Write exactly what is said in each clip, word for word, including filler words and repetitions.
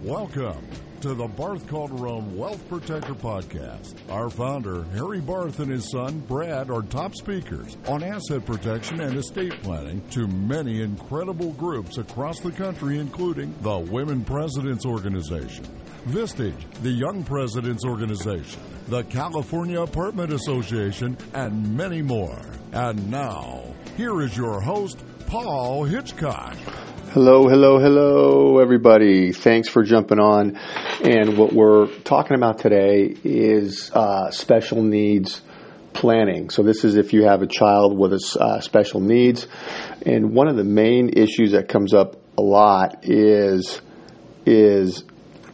Welcome to the Barth Calderon Wealth Protector Podcast. Our founder, Harry Barth, and his son, Brad, are top speakers on asset protection and estate planning to many incredible groups across the country, including the Women Presidents Organization, Vistage, the Young Presidents Organization, the California Apartment Association, and many more. And now, here is your host, Paul Hitchcock. Hello, hello, hello, everybody. Thanks for jumping on. And what we're talking about today is uh, special needs planning. So this is if you have a child with a, uh, special needs. And one of the main issues that comes up a lot is is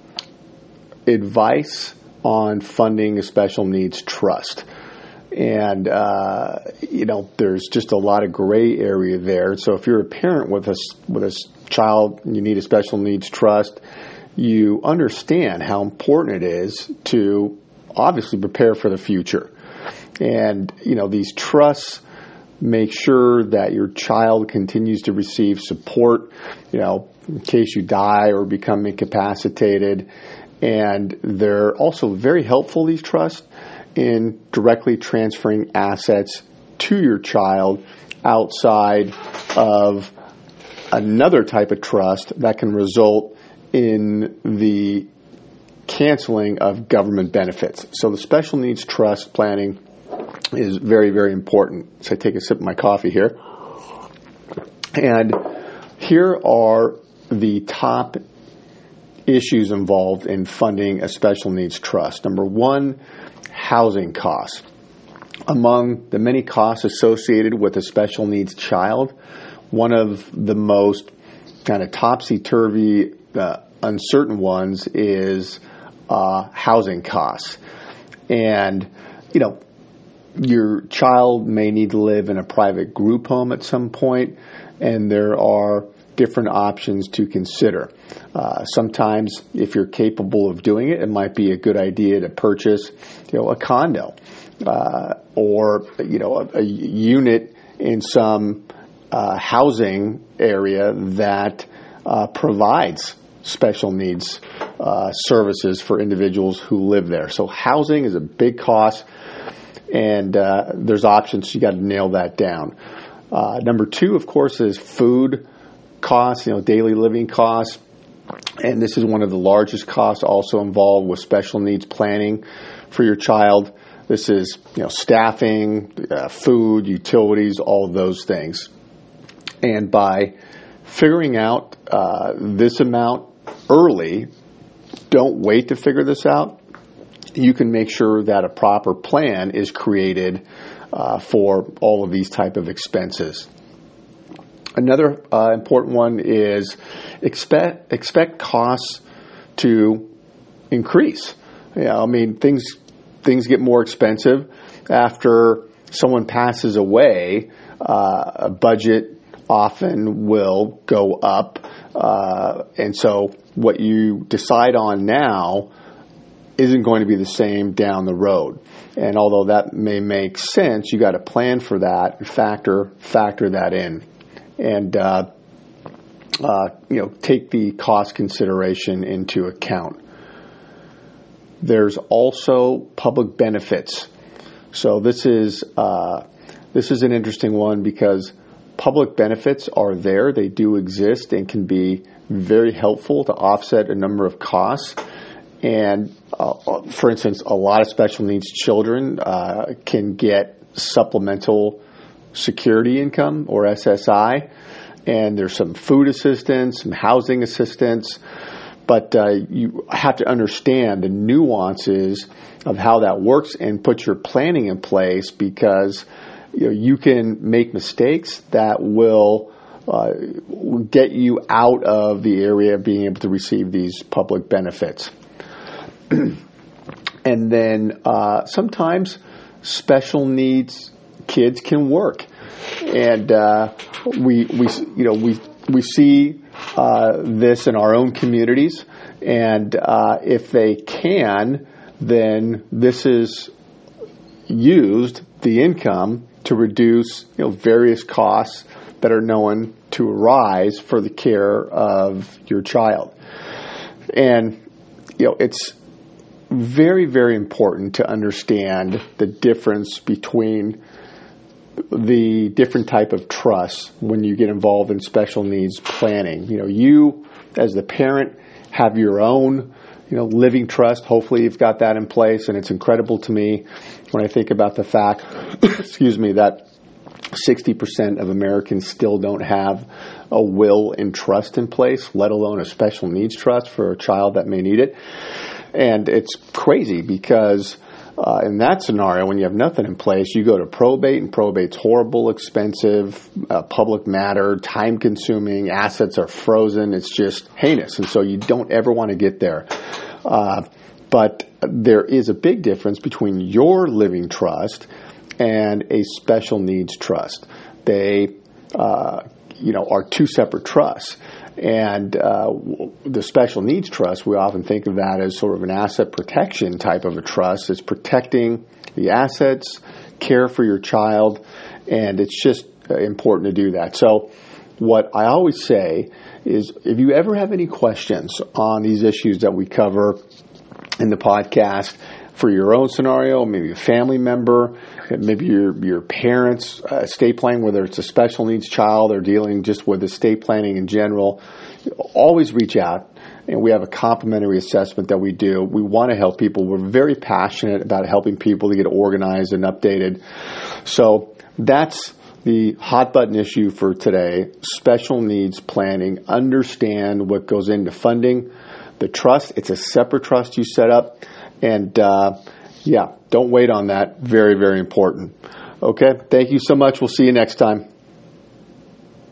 advice on funding a special needs trust. And, uh, you know, there's just a lot of gray area there. So if you're a parent with a, with a child and you need a special needs trust, you understand how important it is to obviously prepare for the future. And, you know, these trusts make sure that your child continues to receive support, you know, in case you die or become incapacitated. And they're also very helpful, these trusts, in directly transferring assets to your child outside of another type of trust that can result in the canceling of government benefits. So the special needs trust planning is very, very important. So I take a sip of my coffee here. And here are the top issues involved in funding a special needs trust. Number one, housing costs. Among the many costs associated with a special needs child, one of the most kind of topsy-turvy, uh, uncertain ones is uh, housing costs. And, you know, your child may need to live in a private group home at some point, and there are different options to consider. Uh, sometimes, if you're capable of doing it, it might be a good idea to purchase, you know, a condo uh, or you know a, a unit in some uh, housing area that uh, provides special needs uh, services for individuals who live there. So, housing is a big cost, and uh, there's options. You got to nail that down. Uh, number two, of course, is food costs, you know, daily living costs. And this is one of the largest costs also involved with special needs planning for your child. This is, you know, staffing, uh, food, utilities, all of those things. And by figuring out uh, this amount early, don't wait to figure this out. You can make sure that a proper plan is created uh, for all of these type of expenses. Another uh, important one is expect expect costs to increase. You know, I mean, things things get more expensive after someone passes away. Uh, a budget often will go up, uh, and so what you decide on now isn't going to be the same down the road. And although that may make sense, you got to plan for that and factor factor that in. And, uh, uh, you know, take the cost consideration into account. There's also public benefits. So this is uh, this is an interesting one because public benefits are there. They do exist and can be very helpful to offset a number of costs. And, uh, for instance, a lot of special needs children uh, can get supplemental security income, or S S I, and there's some food assistance, some housing assistance, but uh, you have to understand the nuances of how that works and put your planning in place, because you know, you can make mistakes that will uh, get you out of the area of being able to receive these public benefits. And then uh, sometimes special needs kids can work, and uh, we we you know we we see uh, this in our own communities, and uh, if they can, then this is used, the income, to reduce you know various costs that are known to arise for the care of your child. And, you know, it's very, very important to understand the difference between the different type of trusts when you get involved in special needs planning. You know, you as the parent have your own, you know, living trust. Hopefully you've got that in place, and it's incredible to me when I think about the fact, excuse me, that sixty percent of Americans still don't have a will and trust in place, let alone a special needs trust for a child that may need it. And it's crazy because uh, in that scenario, when you have nothing in place, you go to probate, and probate's horrible, expensive, uh, public matter, time-consuming, assets are frozen. It's just heinous, and so you don't ever want to get there. Uh, but there is a big difference between your living trust and a special needs trust. They, uh, you know, are two separate trusts. And uh, the special needs trust, we often think of that as sort of an asset protection type of a trust. It's protecting the assets, care for your child, and it's just important to do that. So what I always say is, if you ever have any questions on these issues that we cover in the podcast, for your own scenario, maybe a family member, maybe your your parents' uh, estate planning, whether it's a special needs child or dealing just with estate planning in general, always reach out. And we have a complimentary assessment that we do. We want to help people. We're very passionate about helping people to get organized and updated. So that's the hot button issue for today: special needs planning. Understand what goes into funding the trust. It's a separate trust you set up. And, uh, yeah, don't wait on that. Very, very important. Okay, thank you so much. We'll see you next time.